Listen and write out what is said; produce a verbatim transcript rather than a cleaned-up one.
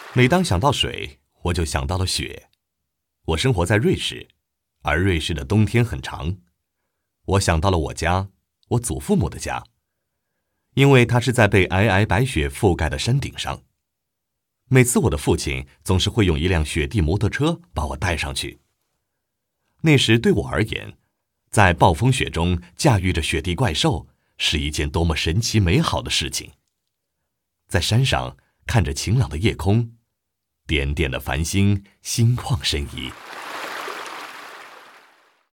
每当想到水，我就想到了雪。我生活在瑞士，而瑞士的冬天很长。我想到了我家，我祖父母的家，因为它是在被皑皑白雪覆盖的山顶上。每次我的父亲总是会用一辆雪地摩托车把我带上去。那时对我而言，在暴风雪中驾驭着雪地怪兽是一件多么神奇美好的事情。在山上看着晴朗的夜空，点点的繁星，心旷神怡。